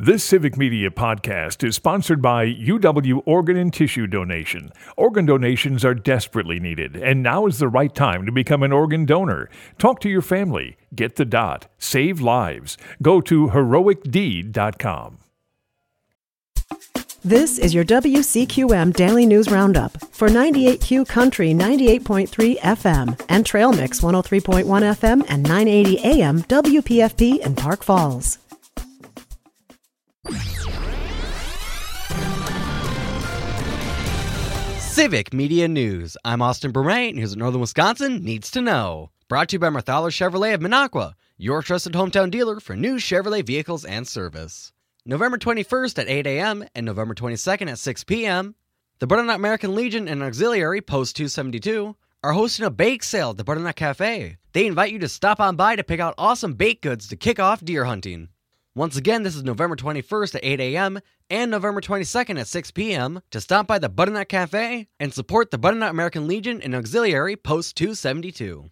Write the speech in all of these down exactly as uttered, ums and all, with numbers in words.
This Civic Media podcast is sponsored by U W Organ and Tissue Donation. Organ donations are desperately needed, and now is the right time to become an organ donor. Talk to your family. Get the dot. Save lives. Go to heroic deed dot com. This is your W C Q M Daily News Roundup for ninety-eight Q Country ninety-eight point three F M and Trail Mix one oh three point one F M and nine eighty A M W P F P in Park Falls. Civic Media News. I'm Austin Burmay, and here's what Northern Wisconsin needs to know. Brought to you by Marthaler Chevrolet of Minocqua, your trusted hometown dealer for new Chevrolet vehicles and service. November twenty-first at eight A M and November twenty-second at six P M, the Butternut American Legion and Auxiliary Post two seventy-two are hosting a bake sale at the Butternut Cafe. They invite you to stop on by to pick out awesome baked goods to kick off deer hunting. Once again, this is November twenty-first at eight A M and November twenty-second at six P M to stop by the Butternut Cafe and support the Butternut American Legion and Auxiliary Post two seventy-two.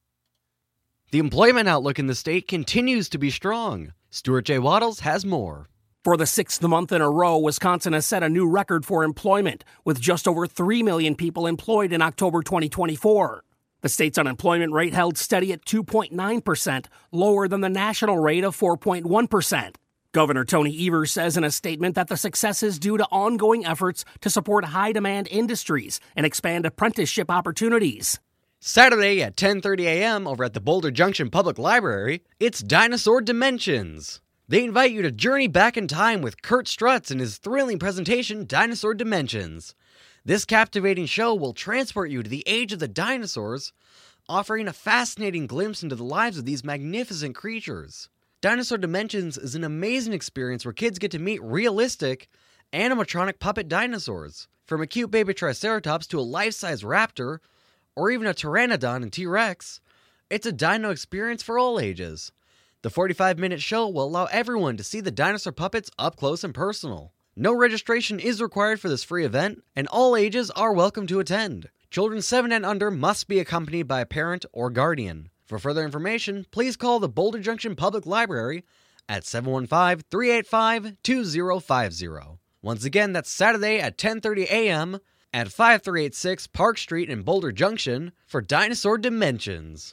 The employment outlook in the state continues to be strong. Stuart J. Waddles has more. For the sixth month in a row, Wisconsin has set a new record for employment, with just over three million people employed in October twenty twenty-four. The state's unemployment rate held steady at two point nine percent, lower than the national rate of four point one percent. Governor Tony Evers says in a statement that the success is due to ongoing efforts to support high-demand industries and expand apprenticeship opportunities. Saturday at ten thirty A M over at the Boulder Junction Public Library, it's Dinosaur Dimensions. They invite you to journey back in time with Kurt Strutz and his thrilling presentation, Dinosaur Dimensions. This captivating show will transport you to the age of the dinosaurs, offering a fascinating glimpse into the lives of these magnificent creatures. Dinosaur Dimensions is an amazing experience where kids get to meet realistic, animatronic puppet dinosaurs. From a cute baby Triceratops to a life-size raptor, or even a Pteranodon and T-Rex, it's a dino experience for all ages. The forty-five minute show will allow everyone to see the dinosaur puppets up close and personal. No registration is required for this free event, and all ages are welcome to attend. Children seven and under must be accompanied by a parent or guardian. For further information, please call the Boulder Junction Public Library at seven one five, three eight five, two zero five zero. Once again, that's Saturday at ten thirty A M at five three eight six Park Street in Boulder Junction for Dinosaur Dimensions.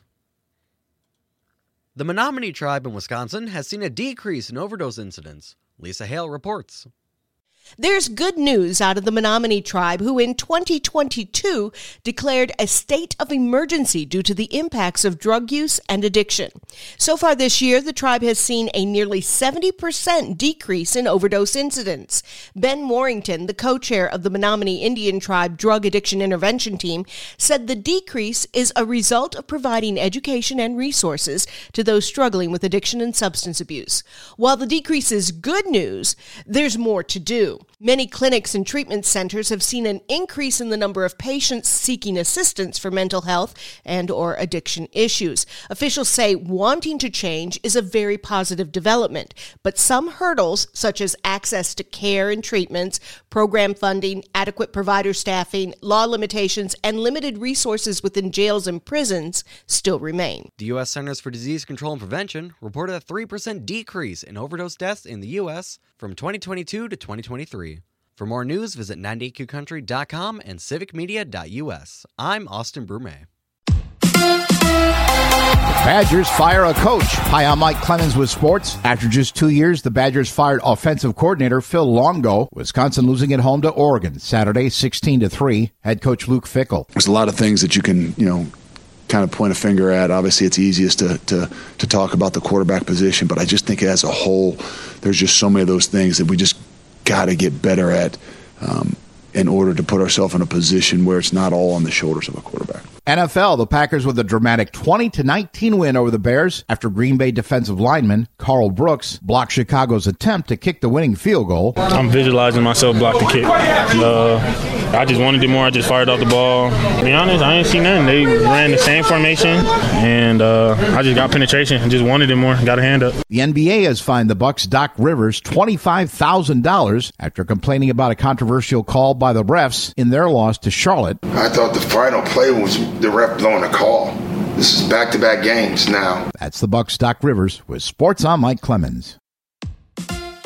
The Menominee tribe in Wisconsin has seen a decrease in overdose incidents. Lisa Hale reports. There's good news out of the Menominee tribe, who in twenty twenty-two declared a state of emergency due to the impacts of drug use and addiction. So far this year, the tribe has seen a nearly seventy percent decrease in overdose incidents. Ben Warrington, the co-chair of the Menominee Indian Tribe Drug Addiction Intervention Team, said the decrease is a result of providing education and resources to those struggling with addiction and substance abuse. While the decrease is good news, there's more to do. Many clinics and treatment centers have seen an increase in the number of patients seeking assistance for mental health and or addiction issues. Officials say wanting to change is a very positive development, but some hurdles, such as access to care and treatments, program funding, adequate provider staffing, law limitations, and limited resources within jails and prisons, still remain. The U S Centers for Disease Control and Prevention reported a three percent decrease in overdose deaths in the U S from twenty twenty-two to twenty twenty-three. For more news, visit ninety-eight Q country dot com and civic media dot U S. I'm Austin Brumé. Badgers fire a coach. Hi, I'm Mike Clemens with sports. After just two years, the Badgers fired offensive coordinator Phil Longo. Wisconsin losing at home to Oregon Saturday, sixteen to three. Head coach Luke Fickell. There's a lot of things that you can, you know, kind of point a finger at. Obviously, it's easiest to, to, to talk about the quarterback position, but I just think as a whole, there's just so many of those things that we just got to get better at um, in order to put ourselves in a position where it's not all on the shoulders of a quarterback. N F L, the Packers with a dramatic twenty to nineteen win over the Bears after Green Bay defensive lineman Carl Brooks blocked Chicago's attempt to kick the winning field goal. I'm visualizing myself block the kick. Uh, I just wanted it more. I just fired off the ball. To be honest, I ain't seen nothing. They ran the same formation, and uh, I just got penetration and just wanted it more. Got a hand up. The N B A has fined the Bucks' Doc Rivers twenty-five thousand dollars after complaining about a controversial call by the refs in their loss to Charlotte. I thought the final play was the ref blowing a call. This is back-to-back games now. That's the Bucks' Doc Rivers with Sports. I'm Mike Clemens.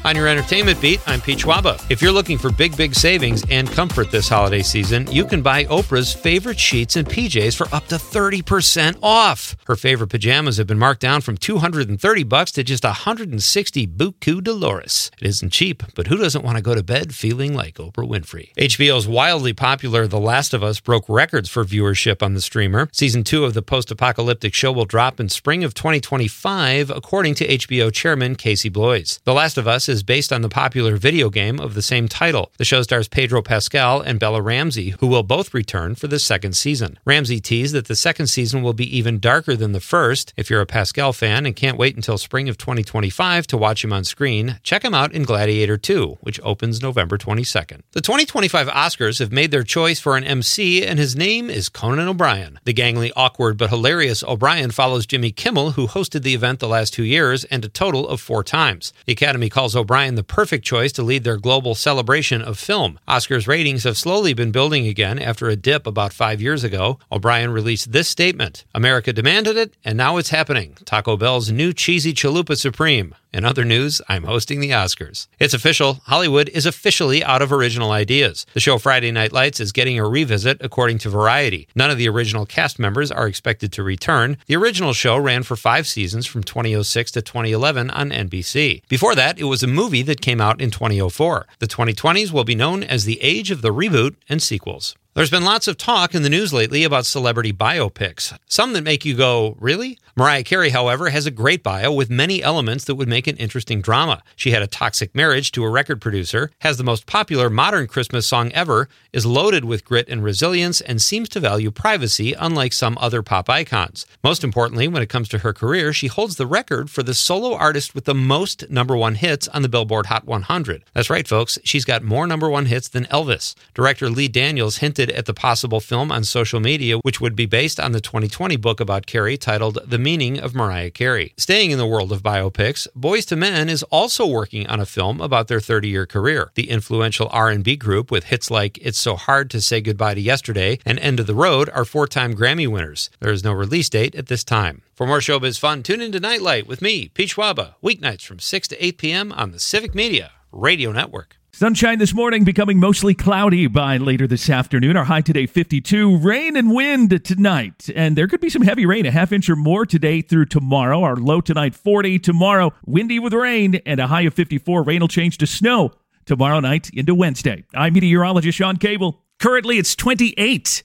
On your entertainment beat, I'm Pete Schwaba. If you're looking for big, big savings and comfort this holiday season, you can buy Oprah's favorite sheets and P Js for up to thirty percent off. Her favorite pajamas have been marked down from two hundred thirty bucks to just one hundred sixty buku Dolores. It isn't cheap, but who doesn't want to go to bed feeling like Oprah Winfrey? H B O's wildly popular The Last of Us broke records for viewership on the streamer. Season two of the post-apocalyptic show will drop in spring of twenty twenty-five, according to H B O chairman Casey Bloys. The Last of Us is based on the popular video game of the same title. The show stars Pedro Pascal and Bella Ramsey, who will both return for the second season. Ramsey teased that the second season will be even darker than the first. If you're a Pascal fan and can't wait until spring of twenty twenty-five to watch him on screen, check him out in Gladiator two, which opens November twenty-second. The twenty twenty-five Oscars have made their choice for an M C, and his name is Conan O'Brien. The gangly, awkward, but hilarious O'Brien follows Jimmy Kimmel, who hosted the event the last two years and a total of four times. The Academy calls O'Brien the perfect choice to lead their global celebration of film. Oscars ratings have slowly been building again after a dip about five years ago. O'Brien released this statement: "America demanded it, and now it's happening. Taco Bell's new cheesy Chalupa Supreme. In other news, I'm hosting the Oscars." It's official. Hollywood is officially out of original ideas. The show Friday Night Lights is getting a revisit, according to Variety. None of the original cast members are expected to return. The original show ran for five seasons from twenty oh six to twenty eleven on N B C. Before that, it was a movie that came out in twenty oh four. The twenty twenties will be known as the age of the reboot and sequels. There's been lots of talk in the news lately about celebrity biopics. Some that make you go, really? Mariah Carey, however, has a great bio with many elements that would make an interesting drama. She had a toxic marriage to a record producer, has the most popular modern Christmas song ever, is loaded with grit and resilience, and seems to value privacy unlike some other pop icons. Most importantly, when it comes to her career, she holds the record for the solo artist with the most number one hits on the Billboard Hot one hundred. That's right, folks. She's got more number one hits than Elvis. Director Lee Daniels hinted at the possible film on social media, which would be based on the twenty twenty book about Carey titled The Meaning of Mariah Carey. Staying in the world of biopics, Boyz two Men is also working on a film about their thirty-year career. The influential R and B group with hits like It's So Hard to Say Goodbye to Yesterday and End of the Road are four-time Grammy winners. There is no release date at this time. For more showbiz fun, tune into Nightlight with me, Pete Schwaba, weeknights from six to eight p.m. on the Civic Media Radio Network. Sunshine this morning, becoming mostly cloudy by later this afternoon. Our high today, fifty-two. Rain and wind tonight. And there could be some heavy rain, a half inch or more today through tomorrow. Our low tonight, forty. Tomorrow, windy with rain and a high of fifty-four. Rain will change to snow tomorrow night into Wednesday. I'm meteorologist Sean Cable. Currently, it's twenty-eight.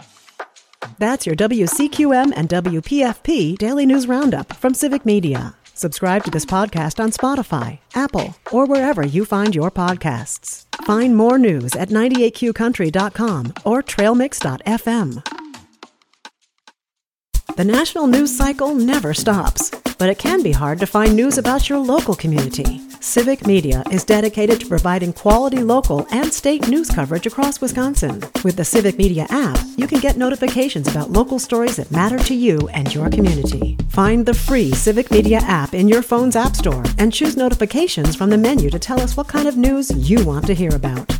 That's your W C Q M and W P F P Daily News Roundup from Civic Media. Subscribe to this podcast on Spotify, Apple, or wherever you find your podcasts. Find more news at ninety-eight q country dot com or trail mix dot f m. The national news cycle never stops, but it can be hard to find news about your local community. Civic Media is dedicated to providing quality local and state news coverage across Wisconsin. With the Civic Media app, you can get notifications about local stories that matter to you and your community. Find the free Civic Media app in your phone's app store and choose notifications from the menu to tell us what kind of news you want to hear about.